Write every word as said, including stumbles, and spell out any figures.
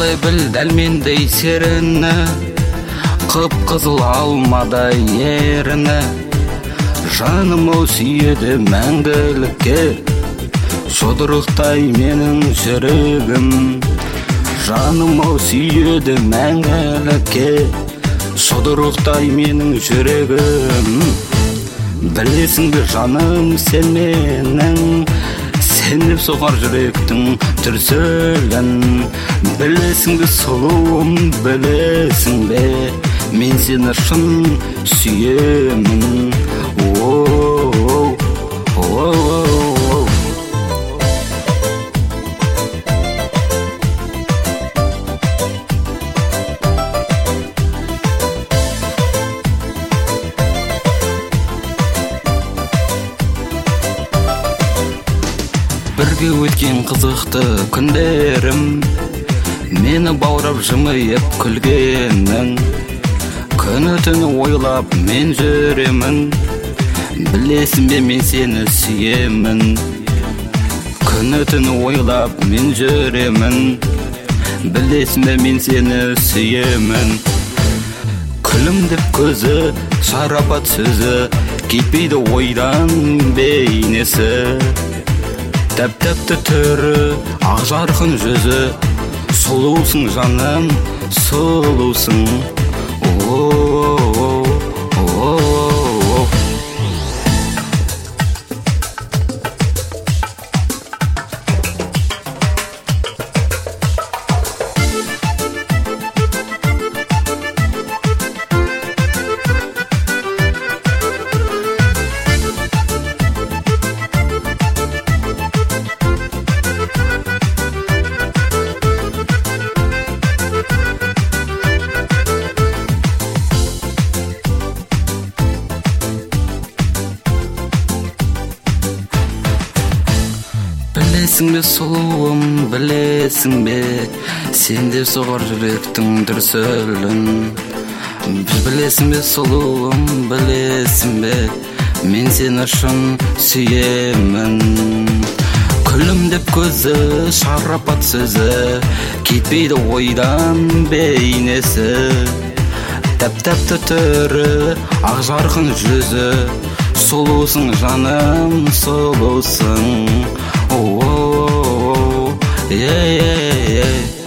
Бағалай біл дәл мендей серіні, қып-қызыл алмадай еріні. Жаным-ау сүйеді мәңгілікке, жұдырықтай менің жүрегім. Жаным-ау сүйеді мәңгілікке, жұдырықтай менің жүрегім. Білесің бе жаным сен менің, сен деп соғар жүректің дүрсілін. Білесің бе сұлуым, білесің бе, мен сені шын сүйемін. Оу, оу, бірге өткен қызықты күндерім, мені баурап жымиып күлгенің. Күні-түні ойлап мен жүремін, білесің бе мен сені сүйемін. Күні-түні ойлап мен жүремін, білесің бе мен сені сүйемін. Күлімдеп көзі, шарапат сөзі, кетпейді ойдан бейнесі. Тәп-тәпті түрі, ақ жарқын жүзі, сұлусың жаным, сұлусың. Оу, оу, білесің бе сұлуым, білесің бе, сен деп соғар жүректің дүрсілін. Білесің бе сұлуым, білесің бе, мен сені шын сүйемін. Күлімдеп көзі, шарапат сөзі, кетпейді ойдан бейнесі. Тәп-тәпті түрі, ақ жарқын жүзі, сұлусың жаным, сұлусың. Oh, oh, oh, yeah, yeah, yeah.